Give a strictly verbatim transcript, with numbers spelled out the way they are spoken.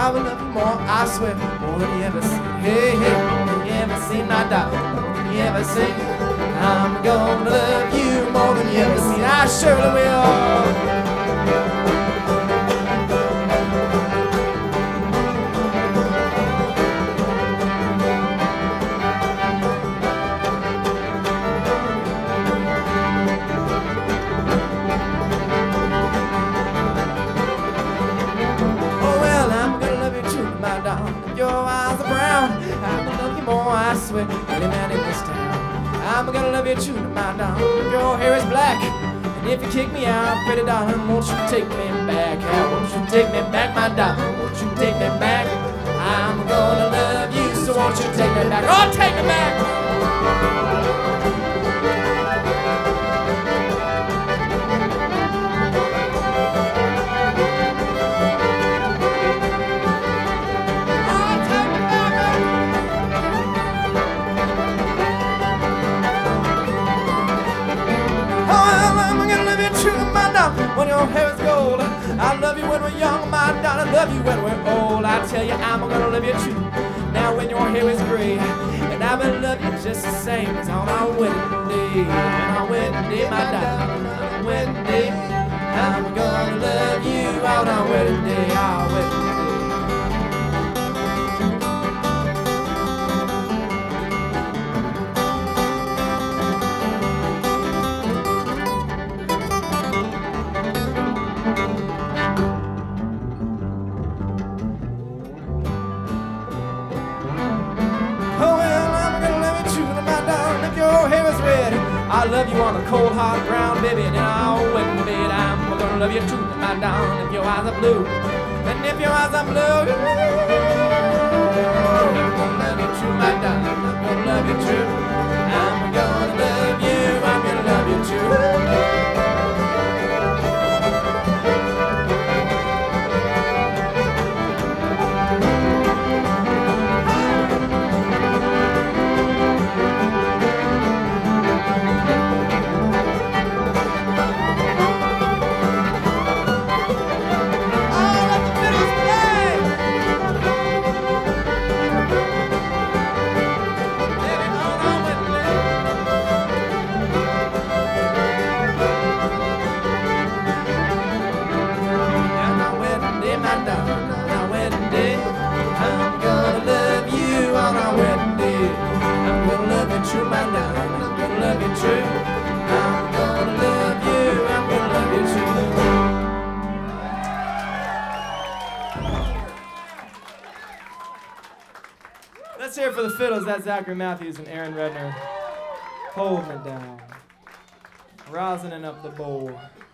I will love you more, I swear, more than you ever seen. Hey, hey, more than you ever seen, I die, more than you ever seen. I'm gonna love you more than you ever seen. I surely will. Your eyes are brown, I'm gonna love you more, I swear, any man in this town. I'm gonna love you too, my darling. If your hair is black, and if you kick me out, pretty darling, won't you take me back? Yeah, won't you take me back, my darling? Won't you take me back? I'm gonna love you, so won't you take me back? Oh, take me back! When your hair is gold, I love you when we're young, my darling. I love you when we're old. I tell you, I'm gonna love you too. Now when your hair is gray, and I will love you just the same as on our wedding day. On our wedding day, my darling, on our wedding day, I'm gonna love you on our wedding day, our wedding day. I love you on a cold hard ground, baby, and I'll win, baby. I'm gonna love you too, my darling. If your eyes are blue, and if your eyes are blue, I'm gonna love you too, my darling. I'm gonna love you too. I'm gonna love you. I'm gonna love you too. Let's hear it for the fiddles. That's Zachary Matthews and Aaron Redner holding it down, rosin up the bowl.